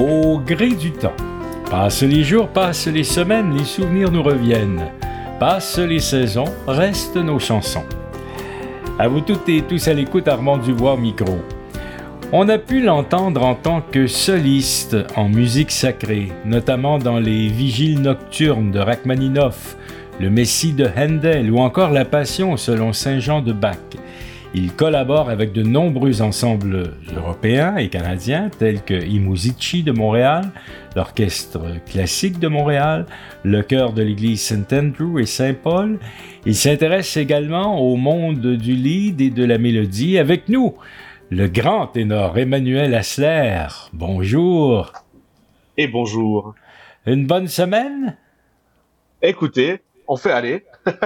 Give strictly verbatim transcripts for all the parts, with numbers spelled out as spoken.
Au gré du temps, passent les jours, passent les semaines, les souvenirs nous reviennent. Passent les saisons, restent nos chansons. À vous toutes et tous à l'écoute, Armand Dubois au micro. On a pu l'entendre en tant que soliste en musique sacrée, notamment dans les Vigiles nocturnes de Rachmaninoff, le Messie de Handel ou encore la Passion selon Saint Jean de Bach. Il collabore avec de nombreux ensembles européens et canadiens tels que I Musici de Montréal, l'Orchestre classique de Montréal, le chœur de l'église Saint Andrew et Saint-Paul. Il s'intéresse également au monde du lead et de la mélodie. Avec nous, le grand ténor Emmanuel Hassler. Bonjour. Et bonjour. Une bonne semaine? Écoutez, on fait aller.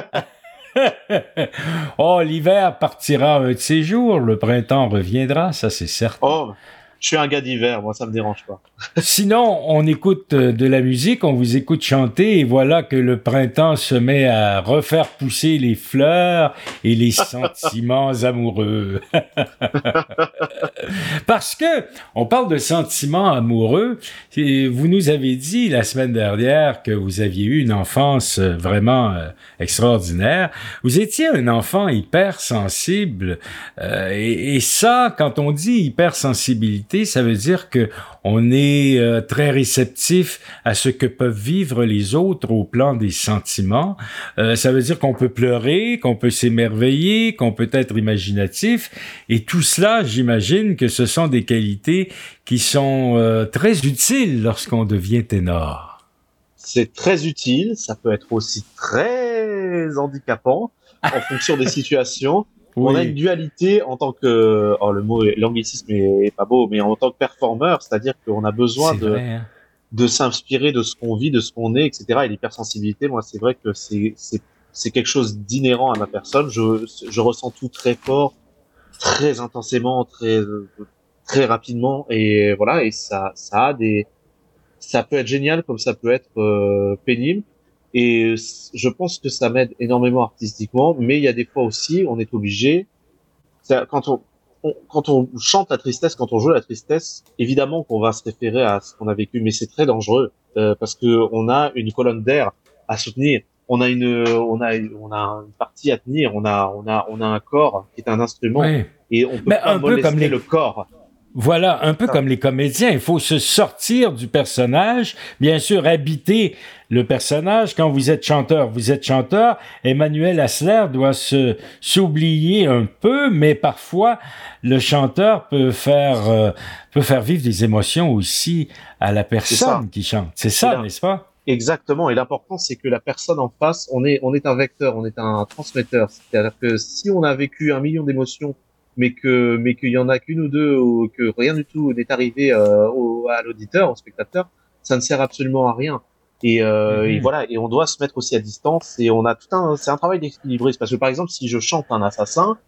Oh, l'hiver partira un de ces jours, le printemps reviendra, ça c'est certain. Oh, je suis un gars d'hiver, moi ça me dérange pas. Sinon, on écoute de la musique, on vous écoute chanter et voilà que le printemps se met à refaire pousser les fleurs et les sentiments amoureux. Parce que on parle de sentiments amoureux, et vous nous avez dit la semaine dernière que vous aviez eu une enfance vraiment euh, extraordinaire. Vous étiez un enfant hypersensible euh, et, et ça, quand on dit hypersensibilité, ça veut dire que on est euh, très réceptif à ce que peuvent vivre les autres au plan des sentiments. Euh, ça veut dire qu'on peut pleurer, qu'on peut s'émerveiller, qu'on peut être imaginatif. Et tout cela, j'imagine que ce sont des qualités qui sont euh, très utiles lorsqu'on devient ténor. C'est très utile, ça peut être aussi très handicapant en fonction des situations. Oui. On a une dualité en tant que, oh, le mot, l'anglicisme est pas beau, mais en tant que performeur, c'est-à-dire qu'on a besoin c'est de, vrai, hein. de s'inspirer de ce qu'on vit, de ce qu'on est, et cetera. Et l'hypersensibilité, moi, c'est vrai que c'est, c'est, c'est quelque chose d'inhérent à ma personne. Je, je ressens tout très fort, très intensément, très, très rapidement, et voilà. Et ça, ça a des, ça peut être génial comme ça peut être euh, pénible. Et je pense que ça m'aide énormément artistiquement, mais il y a des fois aussi, on est obligé, ça, quand on, on, quand on chante la tristesse, quand on joue la tristesse, évidemment qu'on va se référer à ce qu'on a vécu, mais c'est très dangereux euh, parce que on a une colonne d'air à soutenir, on a une, on a, on a une partie à tenir, on a, on a, on a un corps qui est un instrument, oui. Et on peut mais pas molester les... le corps. Voilà, un peu ah. comme les comédiens, il faut se sortir du personnage, bien sûr habiter le personnage. Quand vous êtes chanteur, vous êtes chanteur. Emmanuel Hassler doit se s'oublier un peu, mais parfois le chanteur peut faire euh, peut faire vivre des émotions aussi à la personne qui chante. C'est ça, là, n'est-ce pas? Exactement. Et l'important, c'est que la personne en face, on est on est un vecteur, on est un transmetteur. C'est-à-dire que si on a vécu un million d'émotions, mais que mais qu'il y en a qu'une ou deux ou que rien du tout n'est arrivé euh, au, à l'auditeur, au spectateur, ça ne sert absolument à rien. Et, euh, mmh. et voilà, et on doit se mettre aussi à distance. Et on a tout un, c'est un travail d'équilibrisme. Parce que par exemple, si je chante un assassin,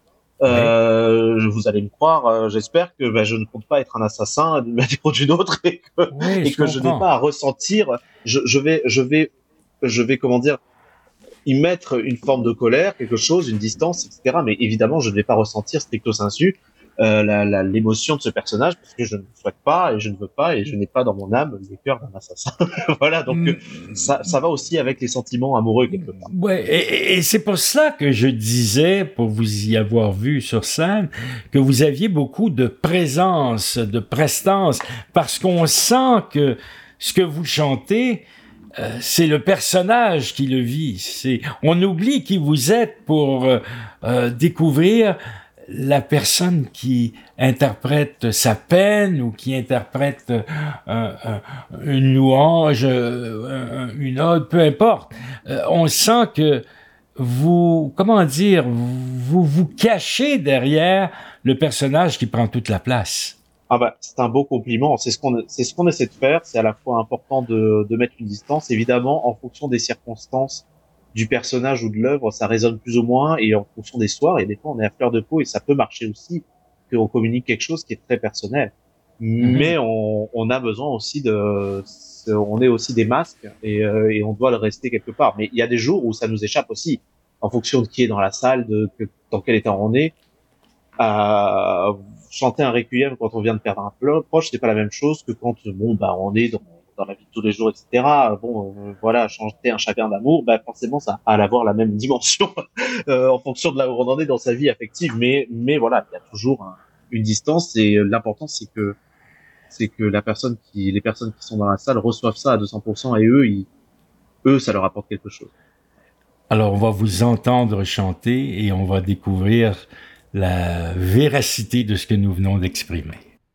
euh, oui. vous allez me croire, euh, j'espère que bah, je ne compte pas être un assassin d'une manière ou d'une autre et que, oui, et je, que je n'ai pas à ressentir. Je, je vais, je vais, je vais comment dire. y mettre une forme de colère, quelque chose, une distance, et cetera. Mais évidemment, je ne vais pas ressentir stricto sensu euh, la, la, l'émotion de ce personnage parce que je ne souhaite pas et je ne veux pas et je n'ai pas dans mon âme le cœur d'un assassin. Voilà, donc mmh. ça, ça va aussi avec les sentiments amoureux quelque part. Ouais, et, et c'est pour cela que je disais, pour vous y avoir vu sur scène, que vous aviez beaucoup de présence, de prestance, parce qu'on sent que ce que vous chantez, Euh, c'est le personnage qui le vit. C'est, on oublie qui vous êtes pour euh, euh, découvrir la personne qui interprète sa peine ou qui interprète euh, euh, une louange, euh, une ode, peu importe. Euh, on sent que vous, comment dire, vous vous cachez derrière le personnage qui prend toute la place. Ah bah c'est un beau compliment, c'est ce qu'on c'est ce qu'on essaie de faire, c'est à la fois important de de mettre une distance, évidemment en fonction des circonstances du personnage ou de l'œuvre, ça résonne plus ou moins et en fonction des soirs, et des fois on est à fleur de peau et ça peut marcher aussi qu'on communique quelque chose qui est très personnel. Mm-hmm. Mais on on a besoin aussi de on est aussi des masques et euh, et on doit le rester quelque part, mais il y a des jours où ça nous échappe aussi en fonction de qui est dans la salle, de que, dans quel état on est. Euh, chanter un requiem quand on vient de perdre un plo- proche, c'est pas la même chose que quand bon bah on est dans, dans la vie de tous les jours, et cetera. Bon, euh, voilà, chanter un chagrin d'amour, bah forcément ça va avoir la même dimension euh, en fonction de là où on en est dans sa vie affective. Mais mais voilà, il y a toujours un- une distance et euh, l'important c'est que c'est que la personne qui les personnes qui sont dans la salle reçoivent ça à deux cents pour cent et eux ils, eux ça leur apporte quelque chose. Alors, on va vous entendre chanter et on va découvrir la véracité de ce que nous venons d'exprimer.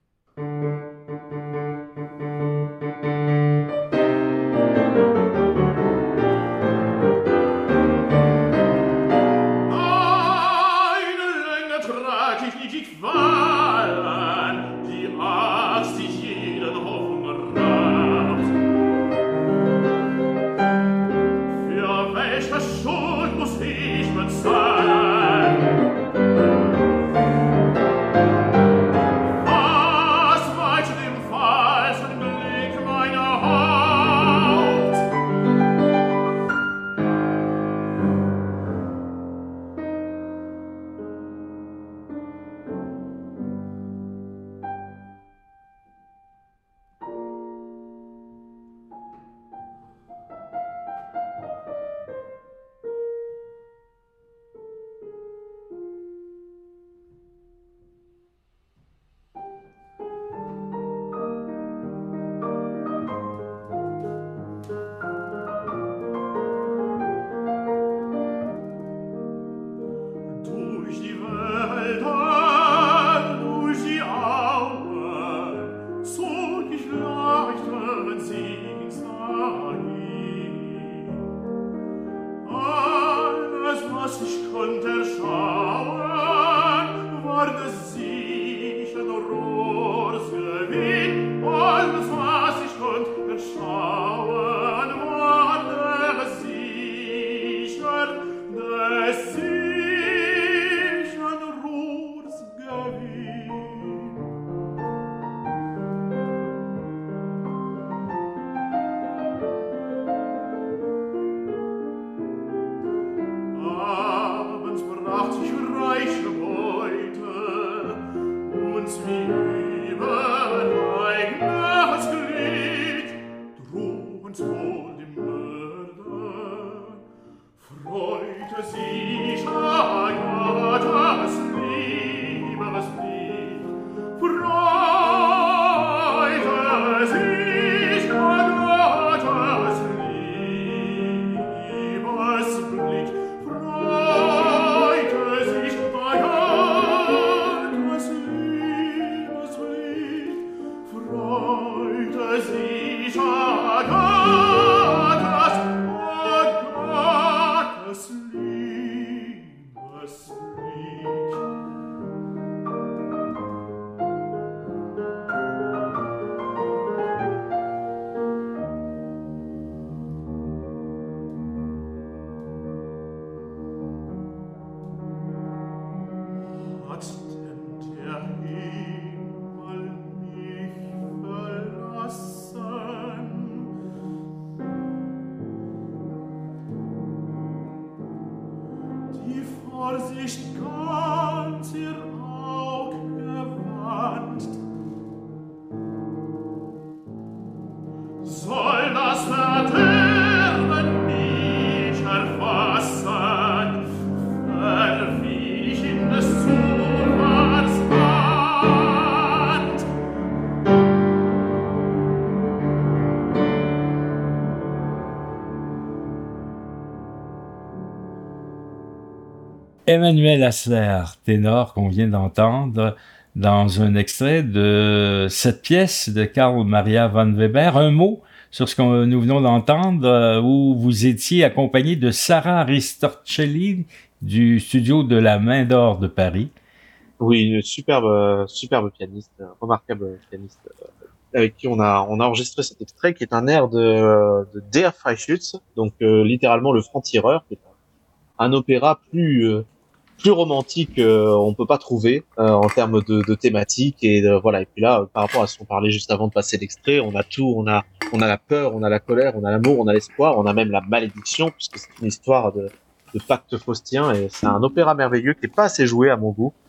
Emmanuel Hassler, ténor qu'on vient d'entendre dans un extrait de cette pièce de Carl Maria von Weber. Un mot sur ce que nous venons d'entendre, où vous étiez accompagné de Sarah Ristorcelli du studio de la Main d'Or de Paris. Oui, une superbe, superbe pianiste, remarquable pianiste, avec qui on a, on a enregistré cet extrait qui est un air de, de Der Freischütz, donc euh, littéralement le franc-tireur, qui est un opéra plus euh, plus romantique euh, on peut pas trouver euh, en termes de, de thématique et de, voilà. Et puis là, par rapport à ce qu'on parlait juste avant de passer l'extrait, on a tout, on a on a la peur, on a la colère, on a l'amour, on a l'espoir, on a même la malédiction, puisque c'est une histoire de, de pacte faustien, et c'est un opéra merveilleux qui est pas assez joué à mon goût.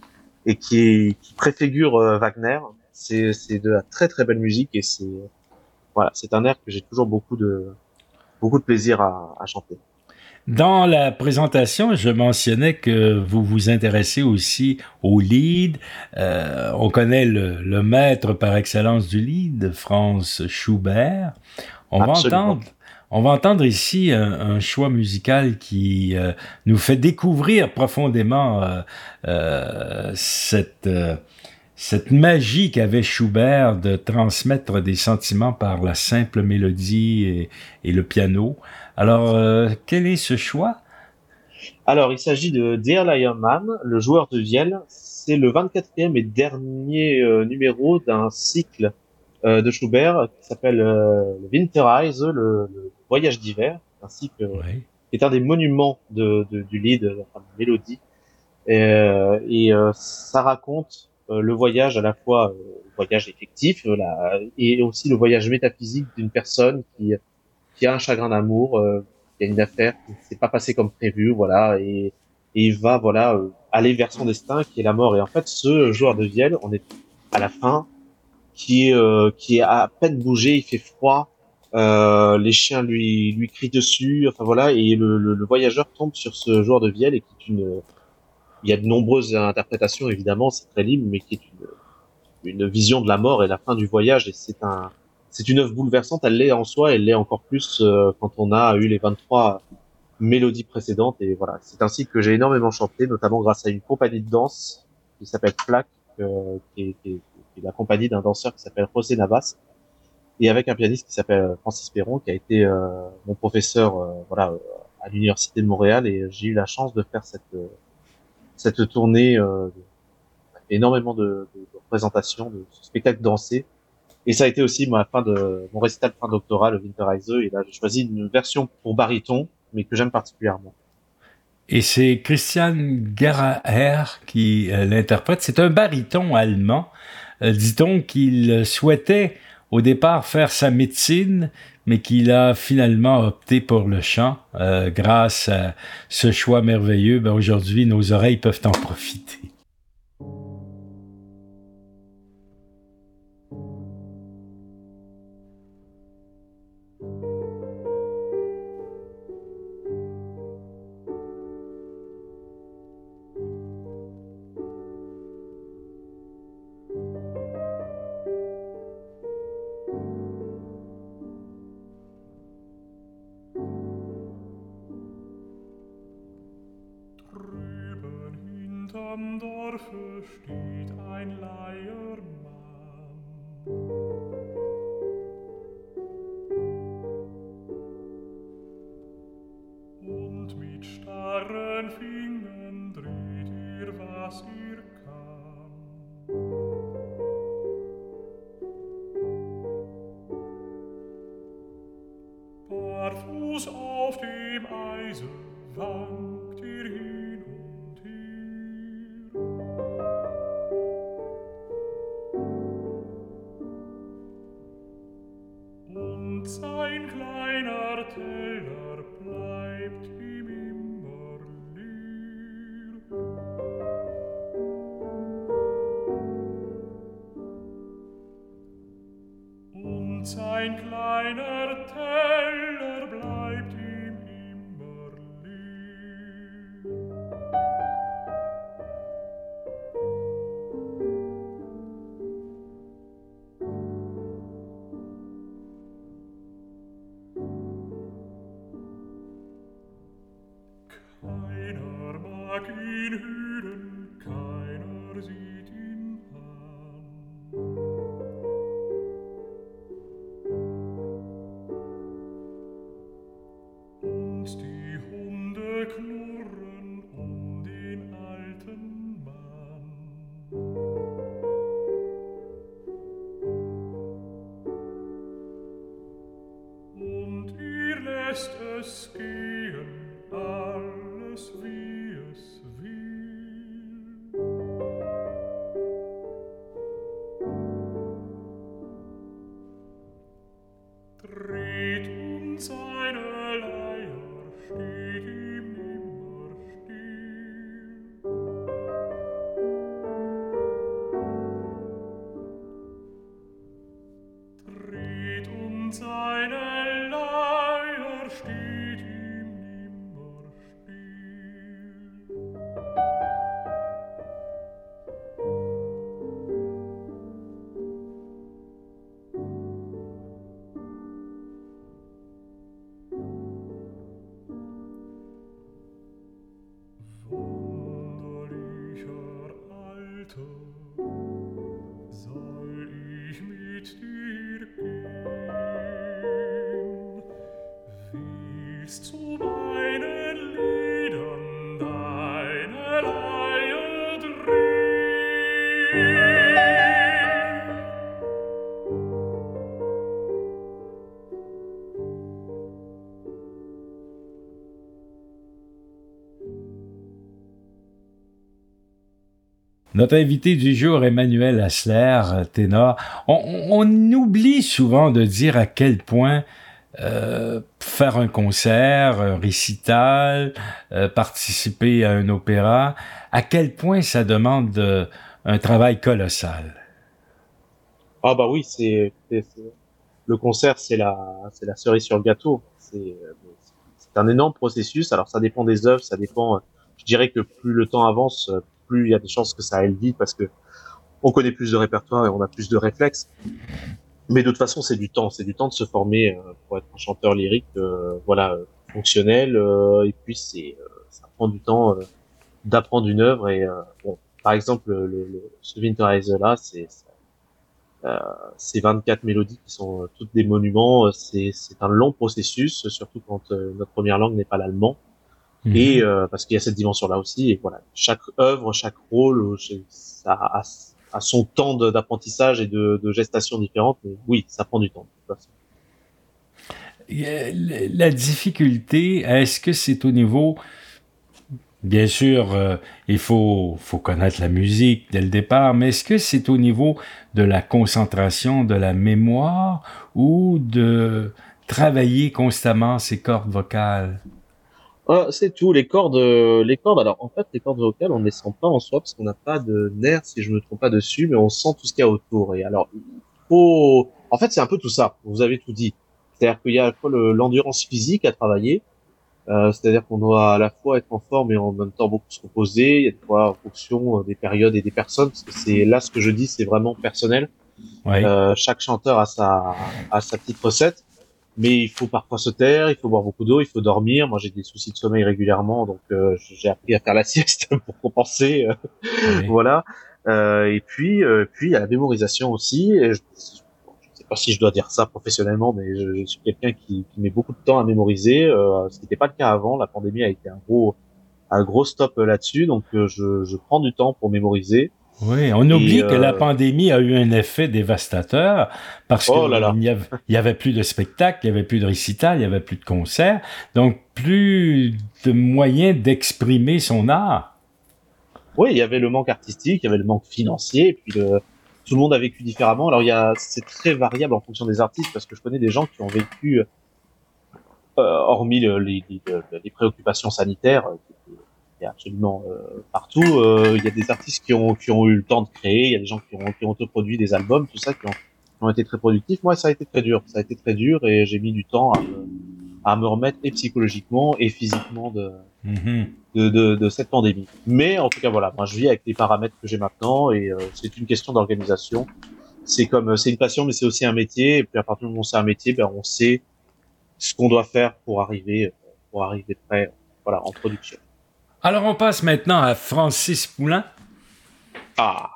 et qui, qui préfigure euh, Wagner. C'est, c'est de la très très belle musique et c'est voilà, c'est un air que j'ai toujours beaucoup de beaucoup de plaisir à, à chanter. Dans la présentation, je mentionnais que vous vous intéressez aussi au lead. Euh, on connaît le, le maître par excellence du lead, Franz Schubert. On va Absolument. entendre, on va entendre ici un, un choix musical qui euh, nous fait découvrir profondément euh, euh, cette euh, cette magie qu'avait Schubert de transmettre des sentiments par la simple mélodie et, et le piano. Alors, euh, quel est ce choix? Alors, il s'agit de Dear Lion Man, le joueur de vielle. C'est le vingt-quatrième et dernier euh, numéro d'un cycle euh, de Schubert qui s'appelle euh, le Winterreise, le, le voyage d'hiver, un cycle euh, Oui. qui est un des monuments de, de- du lead, euh, enfin, de mélodie. Et, euh, et, euh, ça raconte euh, le voyage à la fois, euh, le voyage effectif, euh, la- et aussi le voyage métaphysique d'une personne qui qui a un chagrin d'amour, euh, qui a une affaire qui ne s'est pas passée comme prévu, voilà, et, et il va, voilà, euh, aller vers son destin qui est la mort. Et en fait, ce joueur de vielle, on est à la fin, qui est, euh, qui est à peine bougé, il fait froid, euh, les chiens lui, lui crient dessus, enfin voilà, et le, le, le voyageur tombe sur ce joueur de vielle et qui est une, il y a de nombreuses interprétations évidemment, c'est très libre, mais qui est une, une vision de la mort et la fin du voyage. Et c'est un, c'est une œuvre bouleversante. Elle l'est en soi, elle l'est encore plus euh, quand on a eu les vingt-trois mélodies précédentes. Et voilà, c'est ainsi que j'ai énormément chanté, notamment grâce à une compagnie de danse qui s'appelle Flac, euh, qui, est, qui, est, qui est la compagnie d'un danseur qui s'appelle José Navas, et avec un pianiste qui s'appelle Francis Perron, qui a été euh, mon professeur, euh, voilà, euh, à l'université de Montréal. Et j'ai eu la chance de faire cette euh, cette tournée, euh, énormément de, de, de représentations, de spectacles dansés. Et ça a été aussi ma fin de mon récital de fin de doctorat, le Winterreise. Et là, j'ai choisi une version pour baryton, mais que j'aime particulièrement. Et c'est Christian Garaher qui euh, l'interprète. C'est un baryton allemand. Euh, dit-on qu'il souhaitait au départ faire sa médecine, mais qu'il a finalement opté pour le chant. Euh, grâce à ce choix merveilleux, ben aujourd'hui, nos oreilles peuvent en profiter. Drüben hinterm Dorfe steht ein Leiermann und mit starren Fingern dreht ihr, was ihr kann. Barfuß auf dem Eise wankt ihr hin und her. Und sein kleiner Teller bleibt ihm immer leer. Und sein kleiner Teller bleibt ihm immer leer. Keiner mag ihn hören, keiner sieht ihn an. Und die Hunde knurren um den alten Mann. Und ihr lässt es gehen, alles wie es will. Dreht um seine Leier, steht ihm immer still. tritt und seine Leier steht ihm nimmer still. Wunderlicher Alter, soll ich mit dir gehen? Willst zu meinen Liedern deine Leier drehen? Notre invité du jour, Emmanuel Hassler, ténor. On, on oublie souvent de dire à quel point euh, faire un concert, un récital, euh, participer à un opéra, à quel point ça demande euh, un travail colossal. Ah bah oui, c'est, c'est- c'est- le concert, c'est la, c'est la cerise sur le gâteau. C'est, euh, c'est un énorme processus. Alors ça dépend des œuvres, ça dépend. euh, Je dirais que plus le temps avance, euh, plus il y a des chances que ça aille vite parce que on connaît plus de répertoire et on a plus de réflexes. Mais de toute façon, c'est du temps, c'est du temps de se former euh, pour être un chanteur lyrique, euh, voilà, euh, fonctionnel. euh, et puis c'est, euh, ça prend du temps euh, d'apprendre une œuvre. Et euh, bon, par exemple, le, le, ce Winterreise là, c'est euh, ces vingt-quatre mélodies qui sont euh, toutes des monuments. euh, C'est, c'est un long processus, surtout quand euh, notre première langue n'est pas l'allemand. Et Mhm. euh, parce qu'il y a cette dimension-là aussi. Et voilà, chaque œuvre, chaque rôle, euh, ça a, a son temps de- d'apprentissage et de, de gestation différente. Mais oui, ça prend du temps. De toute façon. Euh, La difficulté, est-ce que c'est au niveau... Bien sûr, euh, il faut, faut connaître la musique dès le départ, mais est-ce que c'est au niveau de la concentration, de la mémoire ou de travailler constamment ses cordes vocales? Ah, c'est tout. Les cordes, euh, les cordes. Alors en fait, les cordes vocales, on ne les sent pas en soi parce qu'on n'a pas de nerfs, si je me trompe pas dessus, mais on sent tout ce qu'il y a autour. Et alors, il faut. En fait, c'est un peu tout ça. Vous avez tout dit. C'est-à-dire qu'il y a à la fois le- l'endurance physique à travailler. Euh, c'est-à-dire qu'on doit à la fois être en forme et en même temps beaucoup se reposer. Il y a des fois en fonction euh, des périodes et des personnes, parce que c'est là ce que je dis, c'est vraiment personnel. Oui. Euh, chaque chanteur a sa a sa petite recette, mais il faut parfois se taire, il faut boire beaucoup d'eau, il faut dormir. Moi, j'ai des soucis de sommeil régulièrement, donc euh, j'ai appris à faire la sieste pour compenser. euh, Oui. voilà. Euh, et puis euh, puis il y a la mémorisation aussi. Et je, je sais pas si je dois dire ça professionnellement, mais je, je suis quelqu'un qui, qui met beaucoup de temps à mémoriser, euh, ce qui n'était pas le cas avant. La pandémie a été un gros un gros stop euh, là-dessus, donc euh, je, je prends du temps pour mémoriser. Oui, on Et oublie que la euh, pandémie a eu un effet dévastateur parce oh là qu'il là. n'y avait, il y avait plus de spectacles, il y avait plus de récitals, il y avait plus de concerts, donc plus de moyens d'exprimer son art. Oui, il y avait le manque artistique, il y avait le manque financier, et puis le, tout le monde a vécu différemment. Alors il y a, c'est très variable en fonction des artistes, parce que je connais des gens qui ont vécu, euh, hormis le- les, les, les préoccupations sanitaires, euh, qui étaient qui étaient absolument euh, partout. euh, Il y a des artistes qui ont qui ont eu le temps de créer, il y a des gens qui ont qui ont autoproduit des albums, tout ça, qui ont, qui ont été très productifs. Moi, ça a été très dur, ça a été très dur, et j'ai mis du temps à me, à me remettre et psychologiquement et physiquement de Mhm. de, de, de cette pandémie. Mais en tout cas, voilà, moi je vis avec les paramètres que j'ai maintenant et euh, c'est une question d'organisation. C'est comme, euh, c'est une passion, mais c'est aussi un métier. Et puis à partir du moment où c'est un métier, ben on sait ce qu'on doit faire pour arriver, euh, pour arriver prêt, euh, voilà, en production. Alors on passe maintenant à Francis Poulenc. Ah,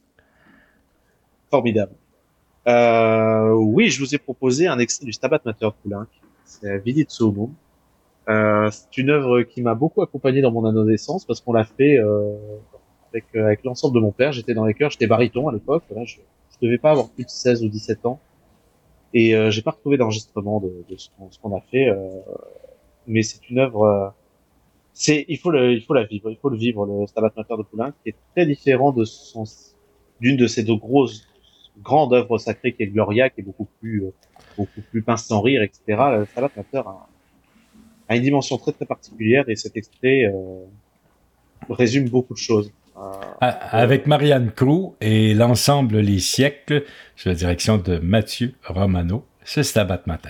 formidable. Euh, oui, je vous ai proposé un extrait du Stabat Mater de Poulenc. C'est Vidit Summum. Euh, c'est une œuvre qui m'a beaucoup accompagné dans mon adolescence parce qu'on l'a fait euh, avec, euh, avec l'ensemble de mon père. J'étais dans les chœurs, j'étais baryton à l'époque. Là, je, je devais pas avoir plus de seize ou dix-sept ans. Et euh, j'ai pas retrouvé d'enregistrement de, de ce qu'on ce qu'on a fait. Euh, mais c'est une œuvre... euh, c'est il faut le il faut la vivre, il faut le vivre, le Stabat Mater de Poulenc, qui est très différent de son d'une de ces deux grosses grandes œuvres sacrées qui est Gloria, qui est beaucoup plus euh, beaucoup plus pince sans rire, et cetera. Le Stabat Mater a, a une dimension très très particulière et cet extrait euh, résume beaucoup de choses. Ah, avec Marianne Crou et l'ensemble Les Siècles, sous la direction de Mathieu Romano, c'est Stabat Mater.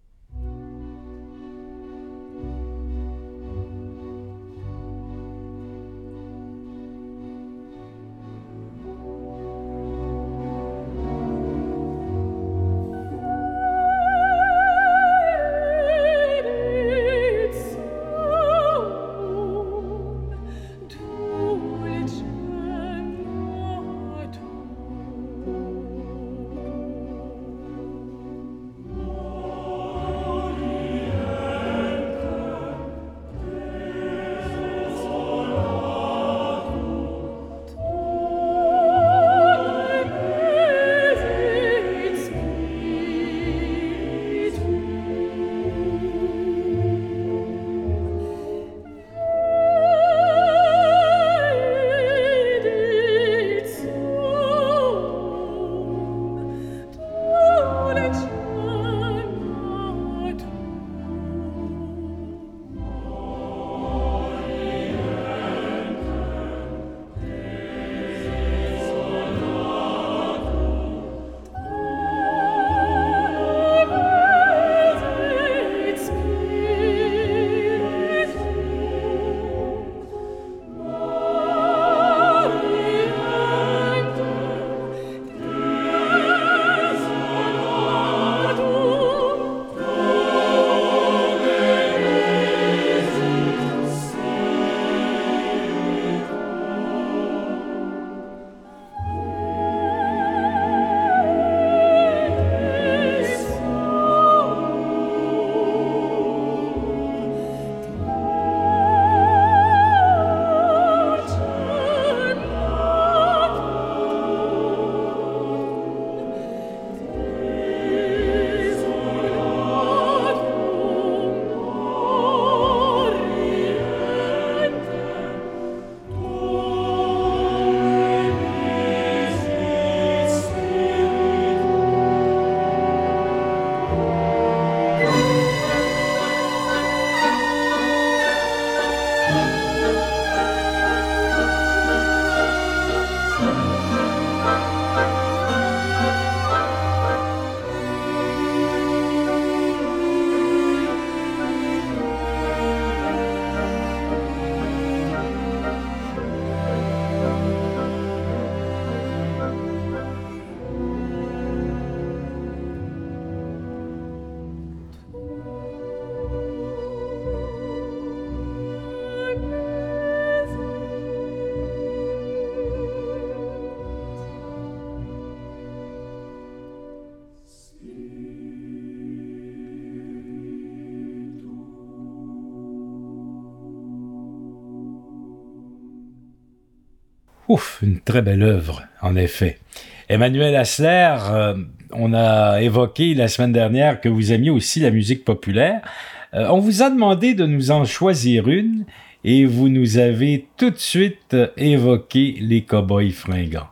Ouf, une très belle œuvre, en effet. Emmanuel Hassler, euh, on a évoqué la semaine dernière que vous aimiez aussi la musique populaire. Euh, on vous a demandé de nous en choisir une et vous nous avez tout de suite évoqué les Cowboys fringants.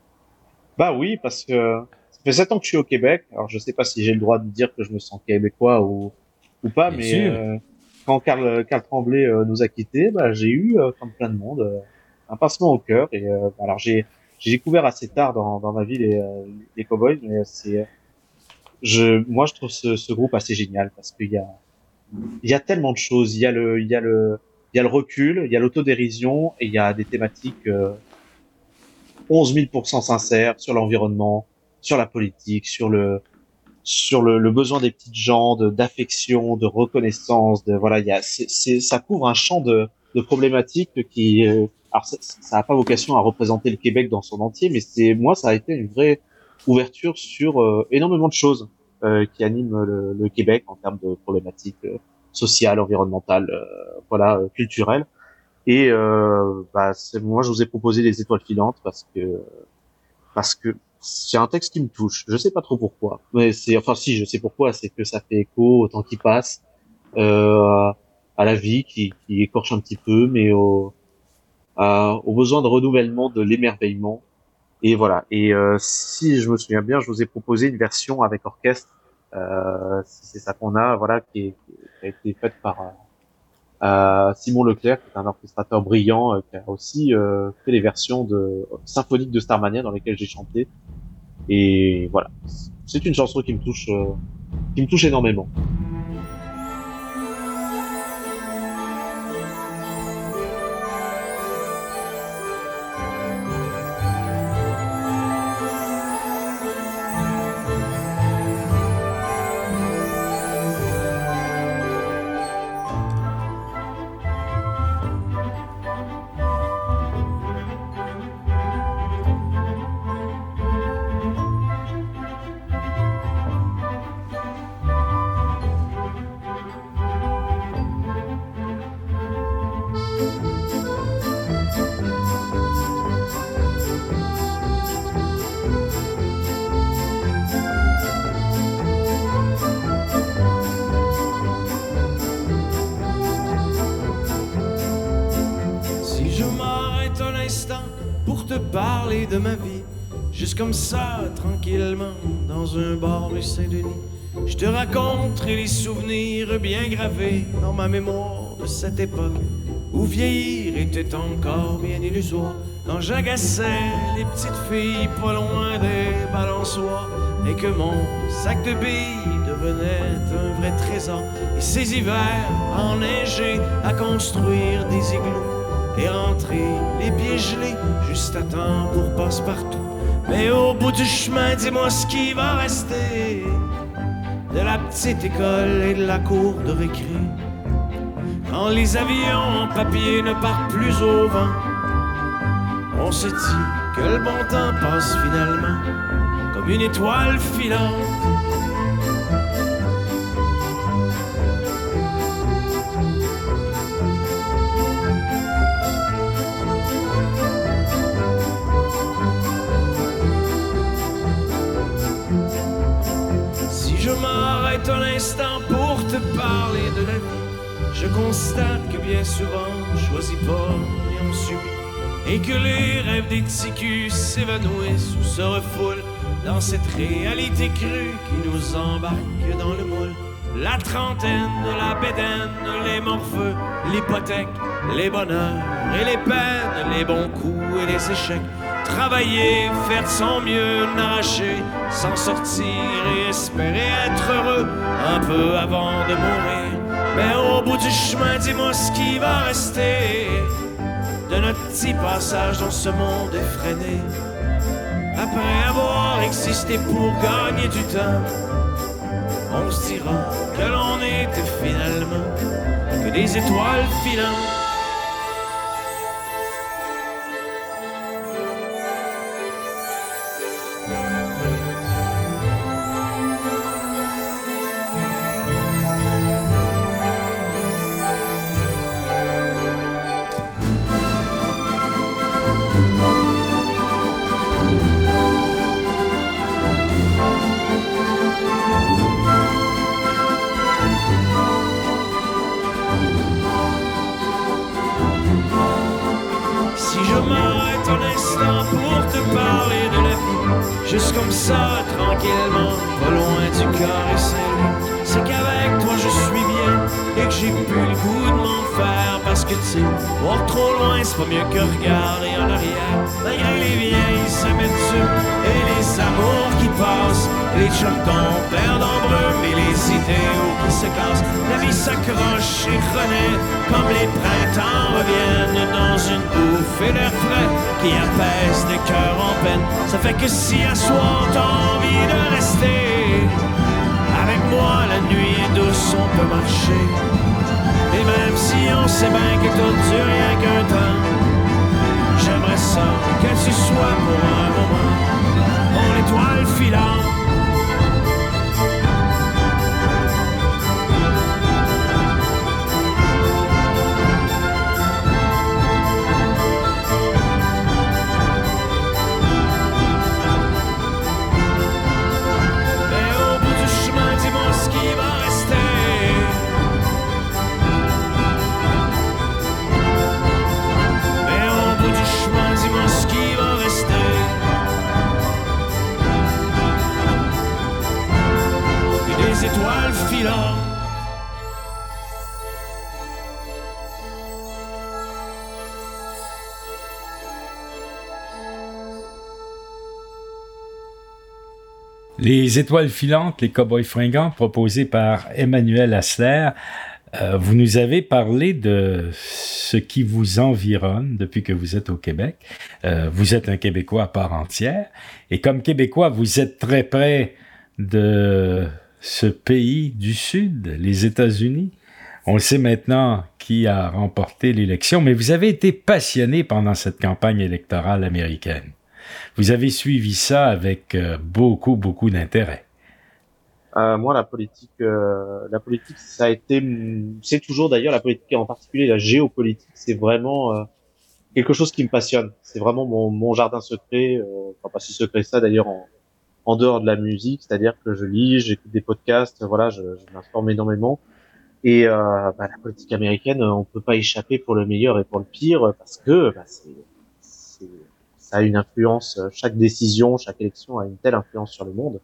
Bah oui, parce que ça fait sept ans que je suis au Québec. Alors je sais pas si j'ai le droit de dire que je me sens québécois ou ou pas, Bien mais sûr. euh, quand Carl, Carl Tremblay euh, nous a quittés, bah j'ai eu, euh, comme plein de monde, euh, un pincement au cœur. Et euh, alors j'ai j'ai découvert assez tard dans dans ma vie les euh, les Cowboys, mais c'est je moi je trouve ce, ce groupe assez génial parce qu'il y a il y a tellement de choses. Il y a le il y a le il y a le recul, il y a l'autodérision et il y a des thématiques euh, onze mille pour cent sincères sur l'environnement, sur la politique, sur le sur le, le besoin des petites gens, de d'affection, de reconnaissance, de voilà, il y a c'est, c'est ça couvre un champ de de problématiques qui euh, alors ça ça a pas vocation à représenter le Québec dans son entier, mais c'est moi ça a été une vraie ouverture sur euh, énormément de choses euh, qui animent le, le Québec en termes de problématiques euh, sociales, environnementales, euh, voilà, euh, culturelles. Et euh, bah, c'est, moi, je vous ai proposé les étoiles filantes parce que parce que c'est un texte qui me touche. Je sais pas trop pourquoi, mais c'est enfin si, je sais pourquoi. C'est que ça fait écho au temps qui passe, euh, à la vie qui, qui écorche un petit peu, mais au à, au besoin de renouvellement, de l'émerveillement. Et voilà. Et euh, si je me souviens bien, je vous ai proposé une version avec orchestre. Euh, si c'est ça qu'on a, voilà, qui, est, qui a été faite par Euh, Simon Leclerc, qui est un orchestrateur brillant, euh, qui a aussi euh, fait les versions de symphoniques de Starmania dans lesquelles j'ai chanté. Et voilà, c'est une chanson qui me touche, euh, qui me touche énormément. Pour te parler de ma vie, juste comme ça, tranquillement, dans un bar rue Saint-Denis, je te raconterai les souvenirs bien gravés dans ma mémoire de cette époque où vieillir était encore bien illusoire, quand j'agaçais les petites filles pas loin des balançoires et que mon sac de billes devenait un vrai trésor, et ces hivers enneigés à construire des igloos et rentrer les pieds gelés juste à temps pour passe-partout. Mais au bout du chemin, dis-moi ce qui va rester de la petite école et de la cour de récré, quand les avions en papier ne partent plus au vent. On se dit que le bon temps passe finalement comme une étoile filante. Je m'arrête un instant pour te parler de la vie. Je constate que bien souvent on choisit pas et on subit, et que les rêves des petits culs s'évanouissent ou se refoulent dans cette réalité crue qui nous embarque dans le moule. La trentaine, la bédaine, les morpheux, l'hypothèque, les bonheurs et les peines, les bons coups et les échecs. Travailler, faire de son mieux, n'arracher, s'en sortir et espérer être heureux un peu avant de mourir. Mais au bout du chemin, dis-moi ce qui va rester de notre petit passage dans ce monde effréné. Après avoir existé pour gagner du temps, on se dira que l'on était finalement que des étoiles filantes. Juste comme ça, tranquillement, pas loin du cœur et Saint-Louis. C'est qu'avec toi je suis bien et que j'ai plus le goût de m'en faire. Parce que tu sais, voir trop loin c'est pas mieux que regarder en arrière. Malgré les vieilles amertumes et les amours qui passent, les chums qu'on perd en brume et les idéaux qui se cassent. La vie s'accroche et renaît comme les printemps reviennent dans une bouffée d'air frais qui apaise des cœurs en peine. Ça fait que si à soir t'as envie de rester avec moi, la nuit est douce, on peut marcher. Et même si on sait bien que tout dure rien qu'un temps, j'aimerais ça que tu sois pour un moment mon étoile filante. Étoiles filantes. Les étoiles filantes, les cow-boys fringants, proposés par Emmanuel Hassler. Euh, vous nous avez parlé de ce qui vous environne depuis que vous êtes au Québec. Euh, vous êtes un Québécois à part entière. Et comme Québécois, vous êtes très près de ce pays du Sud, les États-Unis. On le sait maintenant qui a remporté l'élection, mais vous avez été passionné pendant cette campagne électorale américaine. Vous avez suivi ça avec euh, beaucoup, beaucoup d'intérêt. Euh, moi, la politique, euh, la politique, ça a été, c'est toujours d'ailleurs la politique, et en particulier la géopolitique, c'est vraiment euh, quelque chose qui me passionne. C'est vraiment mon, mon jardin secret, euh, enfin pas si secret que ça d'ailleurs en, en dehors de la musique, c'est-à-dire que je lis, j'écoute des podcasts, voilà, je, je m'informe énormément. Et euh, bah, la politique américaine, on peut pas échapper pour le meilleur et pour le pire, parce que bah, c'est, c'est, ça a une influence. Chaque décision, chaque élection a une telle influence sur le monde.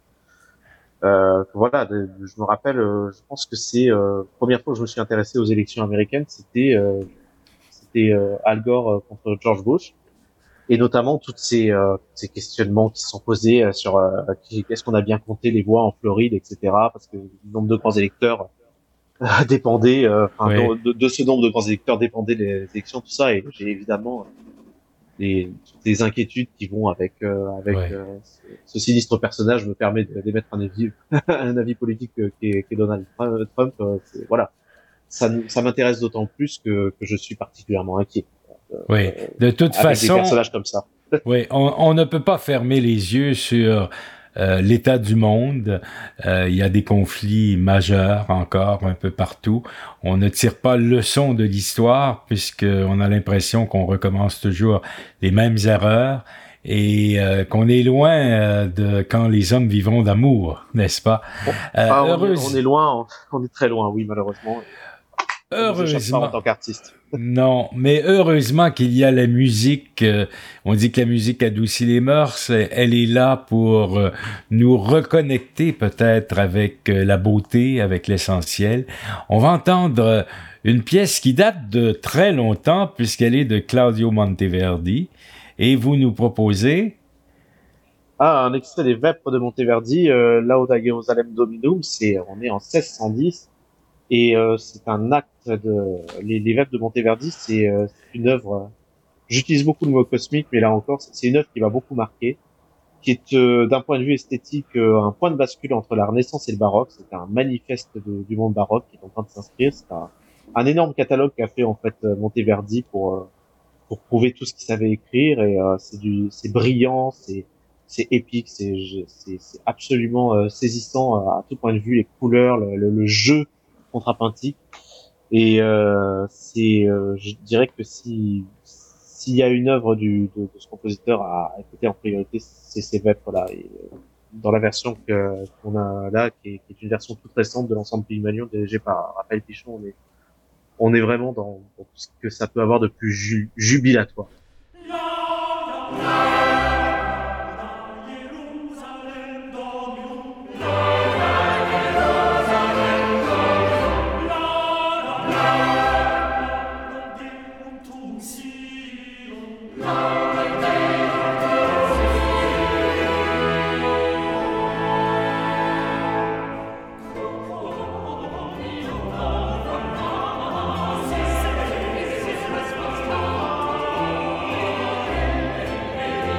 Euh, voilà, de, de, je me rappelle, euh, je pense que c'est euh, la première fois que je me suis intéressé aux élections américaines, c'était euh, c'était euh, Al Gore euh, contre George Bush, et notamment toutes ces euh, ces questionnements qui se sont posés euh, sur euh, est-ce qu'on a bien compté les voix en Floride, et cetera. Parce que le nombre de grands électeurs euh, dépendait, euh, enfin Oui. de, de ce nombre de grands électeurs dépendaient les élections, tout ça, et j'ai évidemment les, les inquiétudes qui vont avec euh, avec Ouais. euh, ce, ce sinistre personnage me permet d'émettre un avis un avis politique euh, qui, est, qui est Donald Trump. Euh, c'est, voilà, ça ça m'intéresse d'autant plus que que je suis particulièrement inquiet. Euh, Oui, de toute avec façon, des personnages comme ça. oui, on, on ne peut pas fermer les yeux sur euh, l'état du monde. Euh, il y a des conflits majeurs encore un peu partout. On ne tire pas leçon de l'histoire puisqu'on a l'impression qu'on recommence toujours les mêmes erreurs et euh, qu'on est loin euh, de quand les hommes vivront d'amour, n'est-ce pas? Bon, Euh, ah, on, est, heureuse- on est loin, on, on est très loin, oui, malheureusement. Ça nous échappe pas heureusement. en tant qu'artiste. Non, mais heureusement qu'il y a la musique. euh, on dit que la musique adoucit les mœurs. Elle est là pour euh, nous reconnecter peut-être avec euh, la beauté, avec l'essentiel. On va entendre euh, une pièce qui date de très longtemps puisqu'elle est de Claudio Monteverdi. Et vous nous proposez... Ah, un extrait des Vêpres de Monteverdi, euh, Lauda Jerusalem Dominum, c'est, on est en seize cent dix. Et euh, c'est un acte de les, les Vêpres de Monteverdi, c'est euh, c'est une œuvre. euh, J'utilise beaucoup le mot cosmique, mais là encore, c'est c'est une œuvre qui m'a beaucoup marqué, qui est euh, d'un point de vue esthétique euh, un point de bascule entre la Renaissance et le baroque. C'est un manifeste de- du monde baroque qui est en train de s'inscrire. C'est un, un énorme catalogue qu'a fait en fait euh, Monteverdi pour euh, pour prouver tout ce qu'il savait écrire. Et euh, c'est du c'est brillant, c'est c'est épique, c'est c'est c'est absolument euh, saisissant euh, à tout point de vue, les couleurs, le, le, le jeu contrapuntique. Et euh, c'est, euh, je dirais que si s'il y a une œuvre du de, de ce compositeur à écouter en priorité, c'est ces Vêpres-là. Et euh, dans la version que qu'on a là, qui est, qui est une version toute récente de l'ensemble Pygmalion dirigée par Raphaël Pichon, on est on est vraiment dans, dans tout ce que ça peut avoir de plus ju- jubilatoire. Thank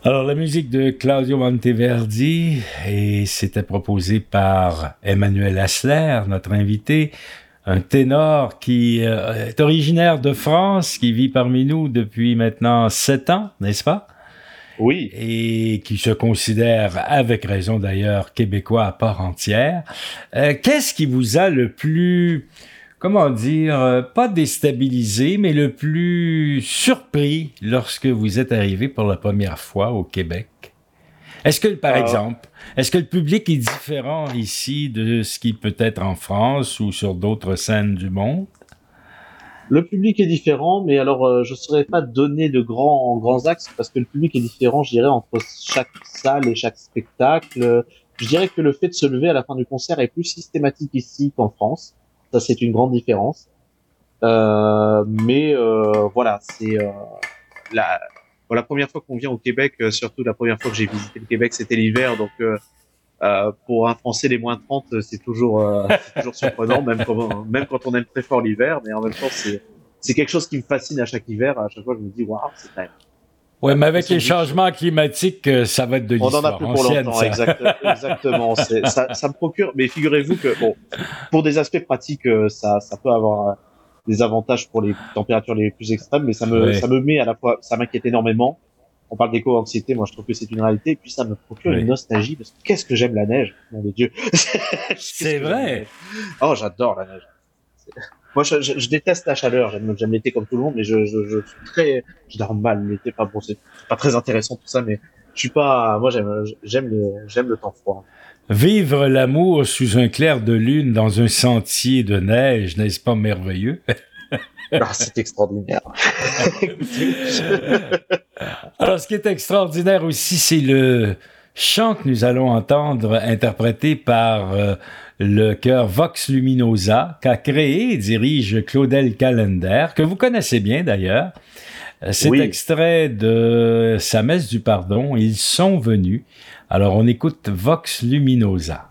Alors, la musique de Claudio Monteverdi, et c'était proposé par Emmanuel Hassler, notre invité, un ténor qui euh, est originaire de France, qui vit parmi nous depuis maintenant sept ans, n'est-ce pas? Oui. Et qui se considère, avec raison d'ailleurs, québécois à part entière. Euh, qu'est-ce qui vous a le plus, comment dire, euh, pas déstabilisé, mais le plus surpris lorsque vous êtes arrivé pour la première fois au Québec? Est-ce que, par euh... exemple, est-ce que le public est différent ici de ce qui peut être en France ou sur d'autres scènes du monde? Le public est différent, mais alors euh, je ne saurais pas donner de grands grands axes parce que le public est différent, je dirais, entre chaque salle et chaque spectacle. Je dirais que le fait de se lever à la fin du concert est plus systématique ici qu'en France. Ça, c'est une grande différence. Euh, mais euh, voilà, c'est euh, la bon, la première fois qu'on vient au Québec, euh, surtout la première fois que j'ai visité le Québec, c'était l'hiver, donc euh, Euh, pour un Français, les moins trente, c'est toujours, euh, c'est toujours surprenant, même quand, même quand on aime très fort l'hiver, mais en même temps, c'est, c'est quelque chose qui me fascine à chaque hiver. À chaque fois, je me dis, waouh, c'est quand même. Ouais, mais avec les changements climatiques, ça va être de l'histoire. On en a plus pour ancienne, longtemps, ça. exact, exactement. C'est, ça, ça me procure, mais figurez-vous que, bon, pour des aspects pratiques, ça, ça peut avoir des avantages pour les températures les plus extrêmes, mais ça me, ouais. ça me met à la fois, ça m'inquiète énormément. On parle d'éco-anxiété, moi je trouve que c'est une réalité, et puis ça me procure oui. une nostalgie, parce que qu'est-ce que j'aime la neige, mon Dieu. C'est vrai. Oh, j'adore la neige. C'est... Moi je, je, je déteste la chaleur, j'aime, j'aime l'été comme tout le monde, mais je, je, je suis très, je dors mal l'été, pas bon, c'est pas très intéressant tout ça, mais je suis pas, moi j'aime, j'aime le, j'aime le temps froid. Vivre l'amour sous un clair de lune dans un sentier de neige, n'est-ce pas merveilleux? Ah, c'est extraordinaire. Alors, ce qui est extraordinaire aussi, c'est le chant que nous allons entendre interprété par euh, le chœur Vox Luminosa qu'a créé et dirige Claudel Callender, que vous connaissez bien d'ailleurs. C'est oui. extrait de sa messe du pardon. Ils sont venus. Alors, on écoute Vox Luminosa.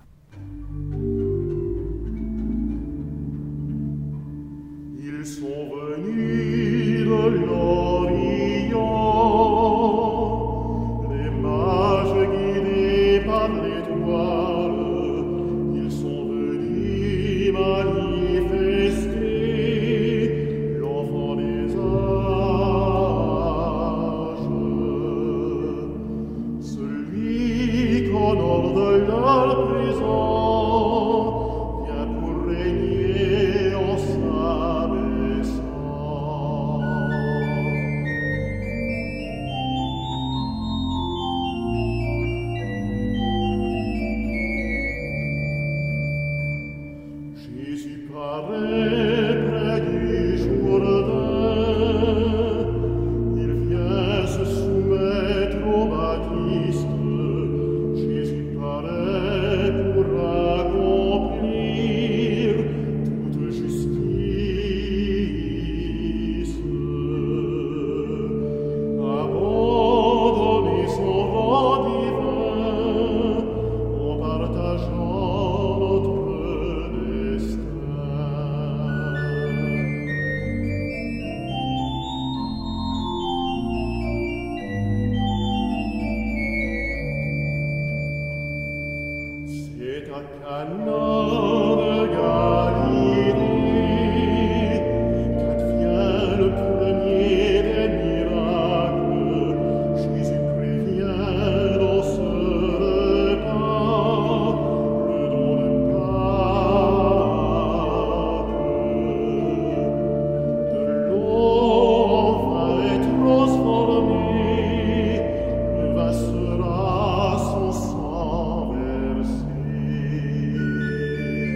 Sera son sang versé.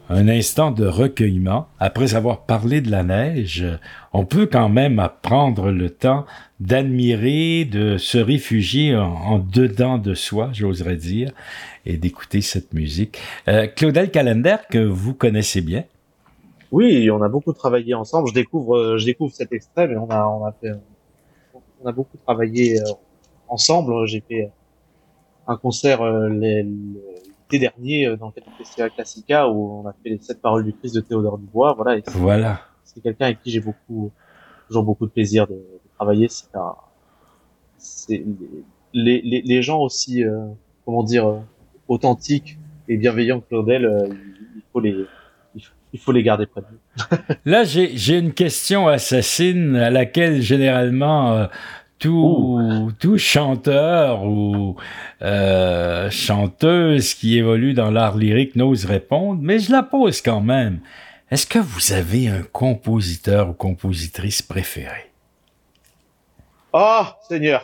un instant de recueillement. Après avoir parlé de la neige, on peut quand même prendre le temps d'admirer, de se réfugier en, en dedans de soi, j'oserais dire, et d'écouter cette musique. Euh, Claudel Callender, que vous connaissez bien. Oui, on a beaucoup travaillé ensemble. Je découvre, je découvre cet extrait, mais on a, on a fait, on a beaucoup travaillé ensemble. J'ai fait un concert les, l'été dernier dans le cadre du Festival Classica où on a fait les sept paroles du Christ de Théodore Dubois. Voilà. Et c'est, voilà. C'est quelqu'un avec qui j'ai beaucoup, toujours beaucoup de plaisir de, de travailler. C'est un, c'est les, les, les gens aussi, euh, comment dire, authentiques et bienveillants que Claudel, euh, il faut les, il faut les garder près de nous. Là, j'ai, j'ai une question assassine à laquelle généralement euh, tout, tout chanteur ou euh, chanteuse qui évolue dans l'art lyrique n'ose répondre, mais je la pose quand même. Est-ce que vous avez un compositeur ou compositrice préféré? Oh, Seigneur!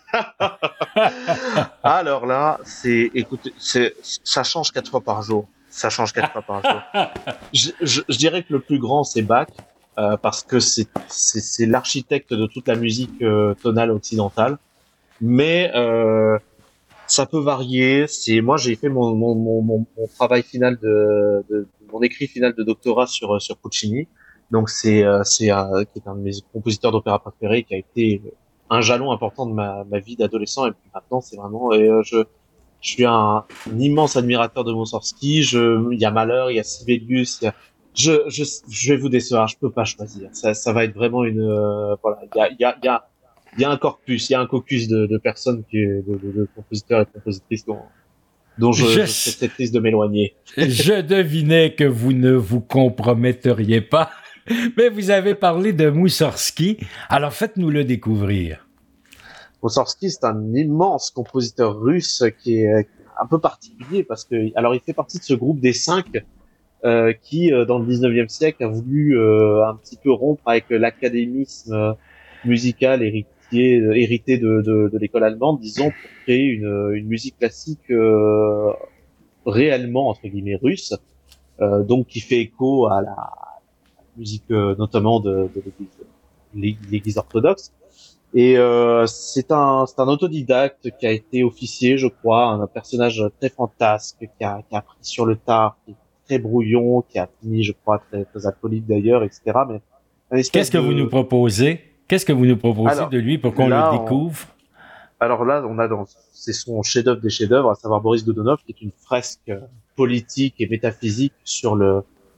Alors là, c'est, écoutez, c'est, ça change quatre fois par jour. Ça change quatre fois par jour. Je, je, je dirais que le plus grand, c'est Bach, euh, parce que c'est, c'est, c'est l'architecte de toute la musique euh, tonale occidentale. Mais euh, ça peut varier. C'est moi, j'ai fait mon, mon, mon, mon, mon travail final de, de, mon écrit final de doctorat sur sur Puccini. Donc c'est euh, c'est un, qui est un de mes compositeurs d'opéra préférés, qui a été un jalon important de ma, ma vie d'adolescent. Et puis maintenant, c'est vraiment et, euh, je Je suis un, un immense admirateur de Moussorgsky. Je, il y a Mahler, il y a Sibelius. Il y a, je, je, je vais vous décevoir. Je peux pas choisir. Ça, ça va être vraiment une, euh, voilà. Il y a, il y a, il y a, il y a un corpus, il y a un caucus de, de personnes qui, de, de, de compositeurs et de compositrices dont, dont je, je, je serais très triste de m'éloigner. Je devinais que vous ne vous comprometteriez pas, mais vous avez parlé de Moussorgsky. Alors faites-nous le découvrir. Moussorgsky, c'est un immense compositeur russe qui est un peu particulier parce que, alors, il fait partie de ce groupe des cinq euh, qui, euh, dans le dix-neuvième siècle, a voulu euh, un petit peu rompre avec l'académisme musical héritier, hérité de, de, de l'école allemande, disons, pour créer une, une musique classique euh, réellement entre guillemets russe, euh, donc qui fait écho à la musique euh, notamment de, de l'église, l'église orthodoxe. Et euh, c'est un c'est un autodidacte qui a été officier, je crois, un personnage très fantasque, qui a qui a appris sur le tard, qui est très brouillon, qui a fini, je crois, très très alcoolique d'ailleurs, et cetera. Mais qu'est-ce que de... vous nous proposez Qu'est-ce que vous nous proposez alors, de lui pour qu'on là, le découvre on... Alors là, on a dans c'est son chef-d'œuvre des chefs-d'œuvre, à savoir Boris Godunov, qui est une fresque politique et métaphysique sur le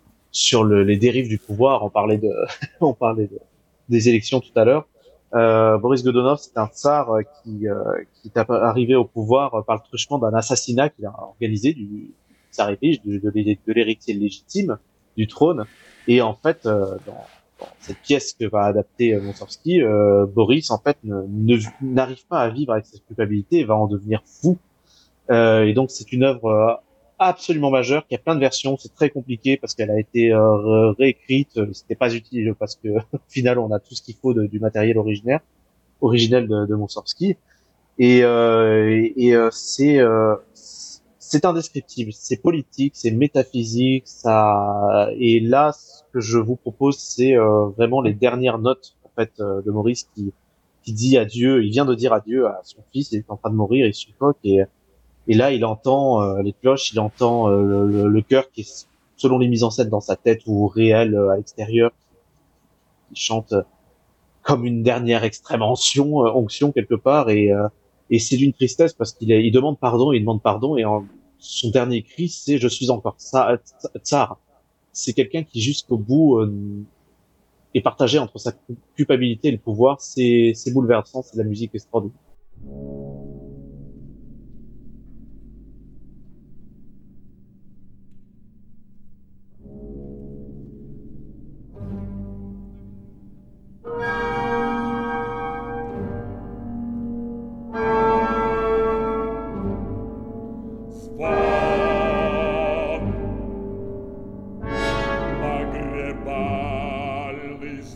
sur le, les dérives du pouvoir. On parlait de on parlait de, des élections tout à l'heure. Euh, Boris Godunov, c'est un tsar qui, euh, qui est arrivé au pouvoir par le truchement d'un assassinat qu'il a organisé du tsar épige, de, de, de l'héritier légitime du trône. Et en fait, euh, dans, dans cette pièce que va adapter Moussorgsky, euh, Boris, en fait, ne, ne, n'arrive pas à vivre avec cette culpabilité et va en devenir fou. Euh, et donc, c'est une œuvre absolument majeure, qui a plein de versions. C'est très compliqué parce qu'elle a été euh, réécrite. C'était pas utile parce que au final, on a tout ce qu'il faut de, du matériel originaire, originel de, de Moussorgsky. Et, euh, et, et euh, c'est euh, c'est indescriptible. C'est politique, c'est métaphysique. Ça. Et là, ce que je vous propose, c'est euh, vraiment les dernières notes en fait euh, de Maurice qui qui dit adieu. Il vient de dire adieu à son fils. Il est en train de mourir. Il suffoque et Et là, il entend euh, les cloches, il entend euh, le, le chœur qui est, selon les mises en scène dans sa tête ou réel euh, à l'extérieur, il chante euh, comme une dernière extrême onction, euh, onction quelque part, et, euh, et c'est d'une tristesse parce qu'il est, il demande pardon, il demande pardon, et en, son dernier cri, c'est « Je suis encore tsar ». tsar. C'est quelqu'un qui, jusqu'au bout, euh, est partagé entre sa culpabilité et le pouvoir. C'est, c'est bouleversant, c'est de la musique extraordinaire. Magrebal is.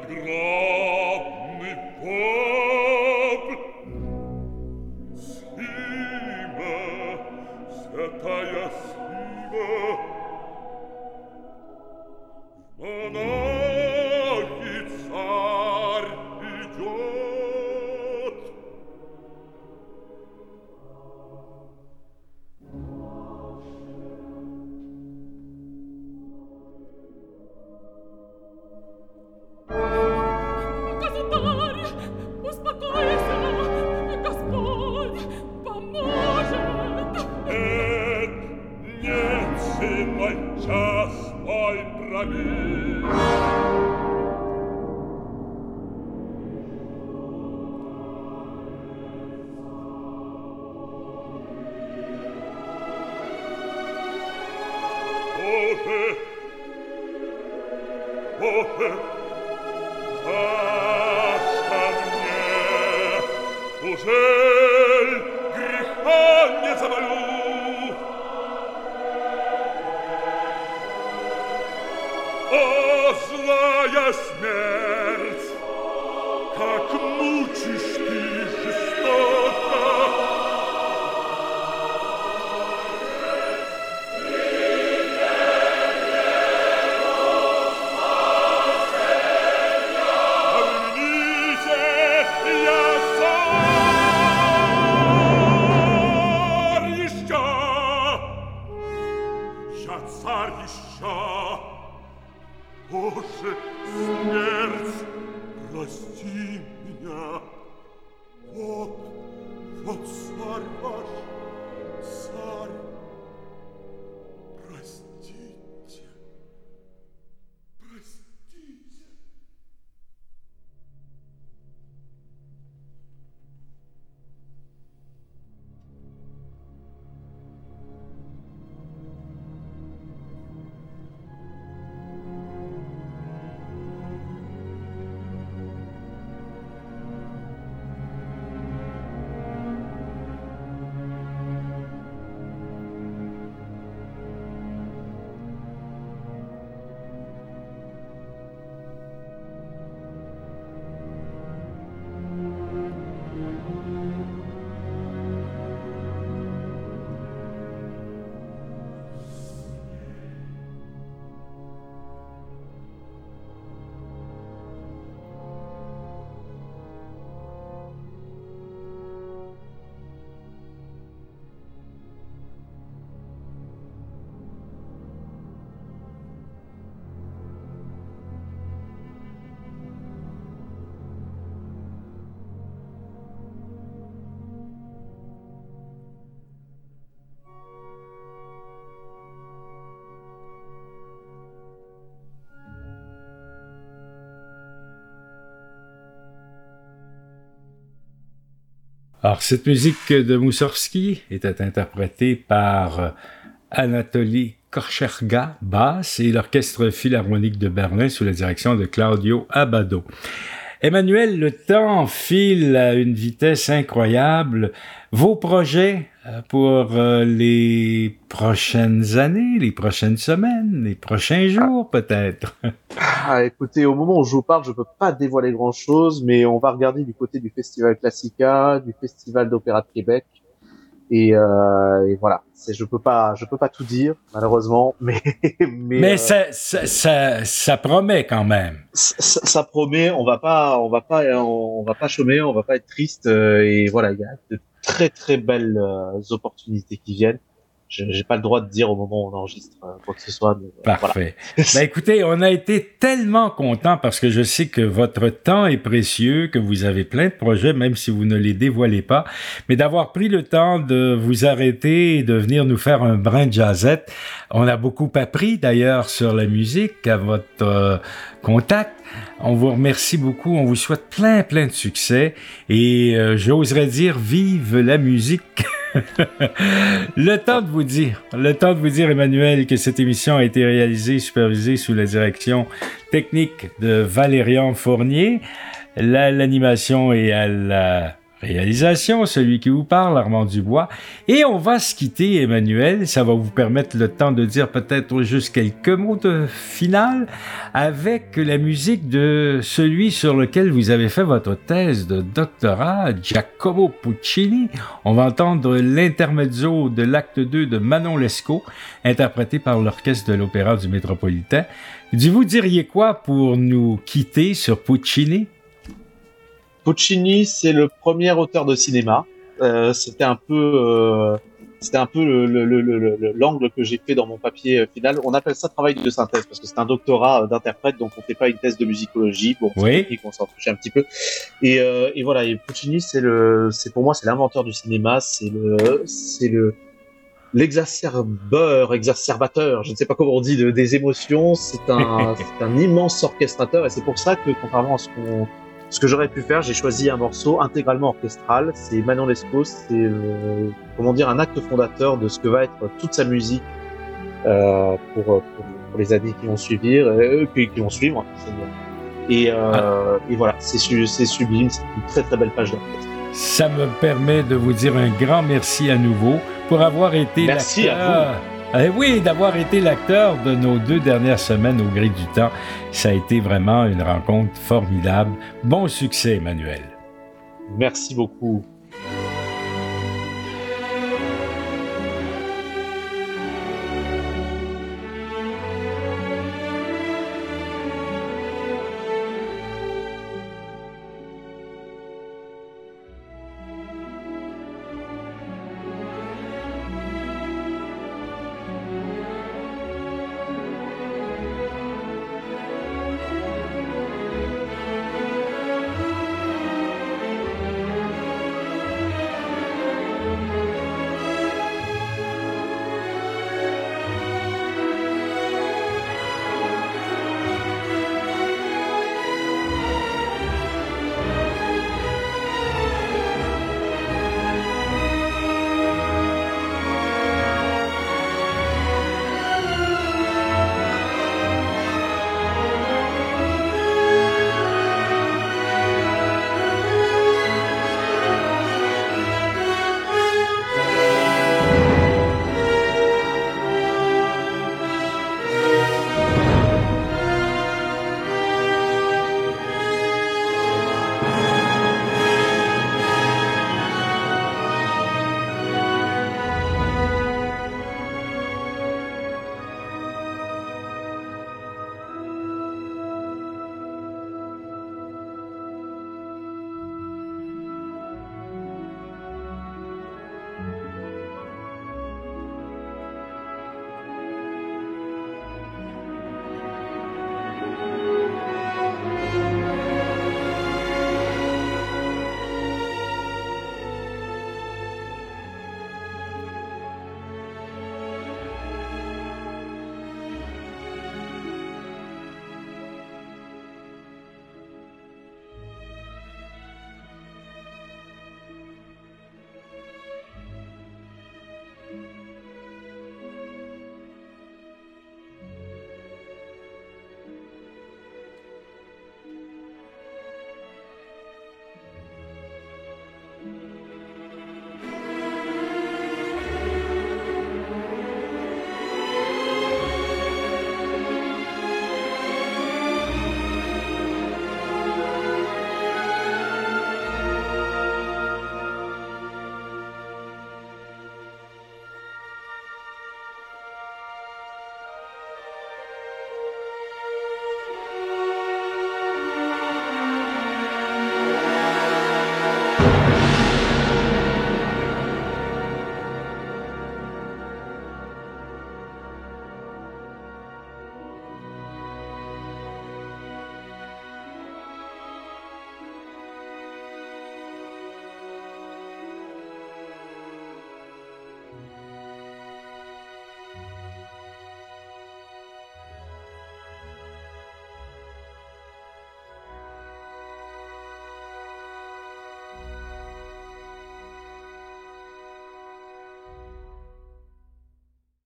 Alors, cette musique de Moussorgsky était interprétée par Anatoly Korcherga, basse, et l'Orchestre Philharmonique de Berlin sous la direction de Claudio Abbado. Emmanuel, le temps file à une vitesse incroyable. Vos projets pour les prochaines années, les prochaines semaines, les prochains jours peut-être? Ah, écoutez, au moment où je vous parle, je peux pas dévoiler grand-chose, mais on va regarder du côté du Festival Classica, du Festival d'Opéra de Québec, et, euh, et voilà. C'est, je peux pas, je peux pas tout dire malheureusement, mais mais, mais euh, ça, ça, ça, ça promet quand même. Ça, ça promet. On va pas, on va pas, on va pas chômer, on va pas être triste, euh, et voilà, il y a de très très belles euh, opportunités qui viennent. Je, j'ai pas le droit de dire au moment où on enregistre euh, quoi que ce soit. Mais, euh, Parfait. Voilà. Ben écoutez, on a été tellement contents parce que je sais que votre temps est précieux, que vous avez plein de projets, même si vous ne les dévoilez pas, mais d'avoir pris le temps de vous arrêter et de venir nous faire un brin de jazzette. On a beaucoup appris d'ailleurs sur la musique à votre euh, contact. On vous remercie beaucoup, on vous souhaite plein plein de succès et euh, j'oserais dire vive la musique. Le temps de vous dire, le temps de vous dire, Emmanuel, que cette émission a été réalisée, supervisée sous la direction technique de Valérian Fournier. La, l'animation est à la Réalisation, celui qui vous parle, Armand Dubois. Et on va se quitter, Emmanuel. Ça va vous permettre le temps de dire peut-être juste quelques mots de finale avec la musique de celui sur lequel vous avez fait votre thèse de doctorat, Giacomo Puccini. On va entendre l'intermezzo de l'acte deux de Manon Lescaut, interprété par l'Orchestre de l'Opéra du Métropolitain. Vous diriez quoi pour nous quitter sur Puccini? Puccini, c'est le premier auteur de cinéma. Euh, c'était un peu, euh, c'était un peu le, le, le, le, le, l'angle que j'ai fait dans mon papier final. On appelle ça travail de synthèse parce que c'est un doctorat d'interprète, donc on fait pas une thèse de musicologie. Bon, oui. C'est on s'en touche un petit peu. Et, euh, et voilà. Et Puccini, c'est le, c'est pour moi, c'est l'inventeur du cinéma. C'est le, c'est le, l'exacerbeur, exacerbateur, je ne sais pas comment on dit, de, des émotions. C'est un, c'est un immense orchestrateur, et c'est pour ça que, contrairement à ce qu'on Ce que j'aurais pu faire, j'ai choisi un morceau intégralement orchestral. C'est Manon Lescaut, c'est euh, comment dire un acte fondateur de ce que va être toute sa musique euh, pour, pour pour les années qui vont suivre, euh, qui, qui vont suivre. Et, euh, ah. et voilà, c'est c'est sublime, c'est une très très belle page d'orchestre. Ça me permet de vous dire un grand merci à nouveau pour avoir été merci l'acteur. à vous. Eh oui, d'avoir été l'acteur de nos deux dernières semaines au gré du temps. Ça a été vraiment une rencontre formidable. Bon succès, Emmanuel. Merci beaucoup.